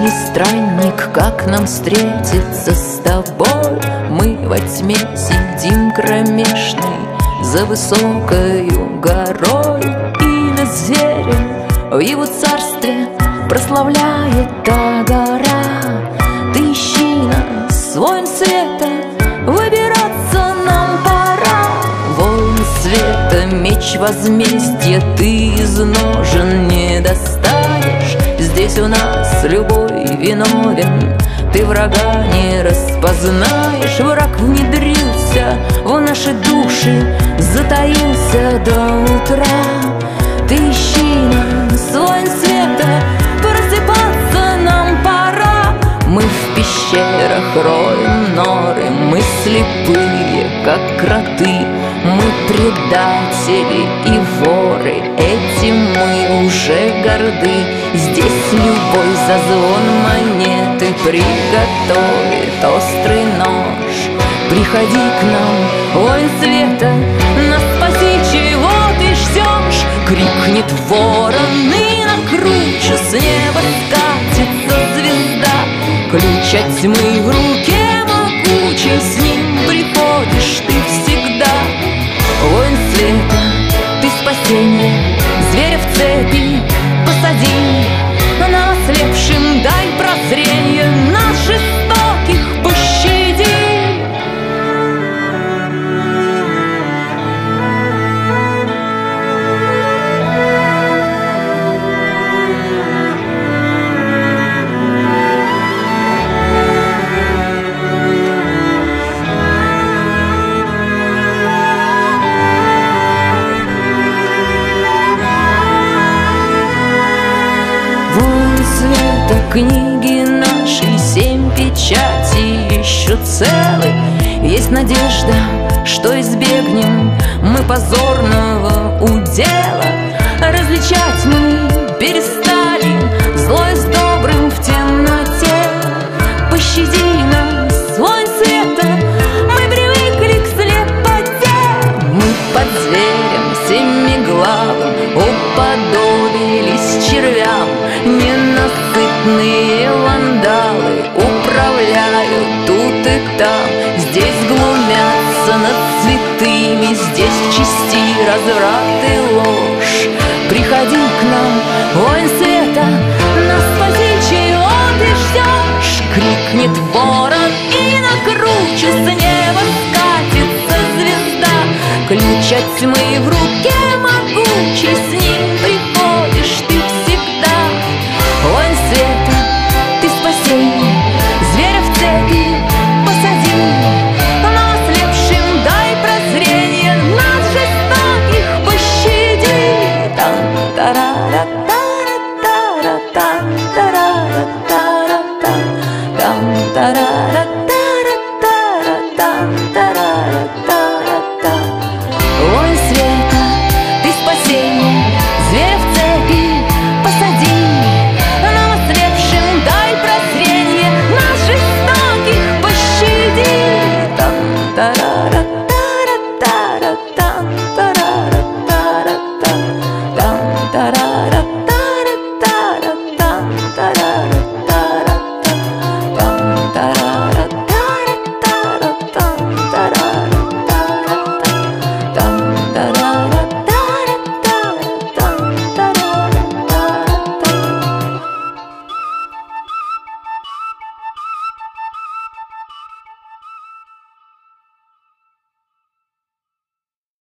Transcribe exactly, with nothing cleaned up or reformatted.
Ранний странник, как нам встретиться с тобой? Мы во тьме сидим кромешной за высокою горой, и над зверем в его царстве прославляет та гора. Ты ищи нас, воин света, выбираться нам пора. Воин света, меч возмездия ты из ножен не достанешь. Здесь у нас любой виновен, ты врага не распознаешь. Враг внедрился в наши души, затаился до утра. Ты ищи нас, воин света, просыпаться нам пора. Мы в пещерах роем норы, мы слепые, как кроты. Мы предатели и воры, этим мы уже горды. Здесь любой зазвон монеты приготовит острый нож. Приходи к нам, воин света, нас спаси, чего ты ждешь? Крикнет ворон, и на круче с неба скатится звезда. Ключ от тьмы в руке могучий, с ним приходишь ты всегда. Воин света, ты спасение, зверя в цепи посади. Нам ослепшим дай прозрение, нас жестоких пощади. Книги нашей семь печатей еще целы. Есть надежда, что избегнем мы позорного удела. Различать мы перестали злое с добрым в темноте. Пощади нас, воин света, мы привыкли к слепоте. Мы под зверем семиглавым уподобились червям. Ненасытные вандалы управляют тут и там. Здесь глумятся над святыми, здесь в чести разврат и ложь. Приходи к нам, воин света, нас спаси, чего ты ждешь? Крикнет ворон, и на круче с неба скатится звезда. Ключ от тьмы в руке могучий, с ним приходишь ты всегда. Воин света, ты спасение, зверя в цепи посади. Но ослепшим дай прозрение, нас жестоких пощади. Там тарара тара тара там тарара тара там там тарара тара тара там.